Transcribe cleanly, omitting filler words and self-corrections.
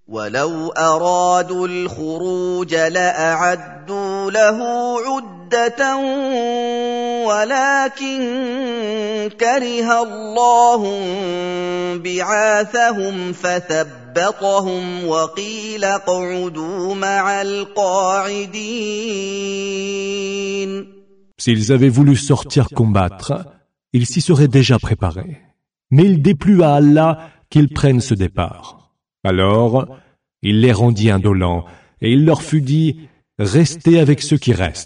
وَلَوْ أَرَادُوا الْخُرُوجَ لَأَعَدُّوا لَهُ عُدَّةً وَلَكِن كَرِهَ اللَّهُ انبِعَاثَهُمْ فَثَبَّطَهُمْ وَقِيلَ اقْعُدُوا مَعَ الْقَاعِدِينَ. S'ils avaient voulu sortir combattre, ils s'y seraient déjà préparés. Mais il déplut à Allah qu'ils prennent ce départ. Alors, il les rendit indolents et il leur fut dit « Restez avec ceux qui restent ».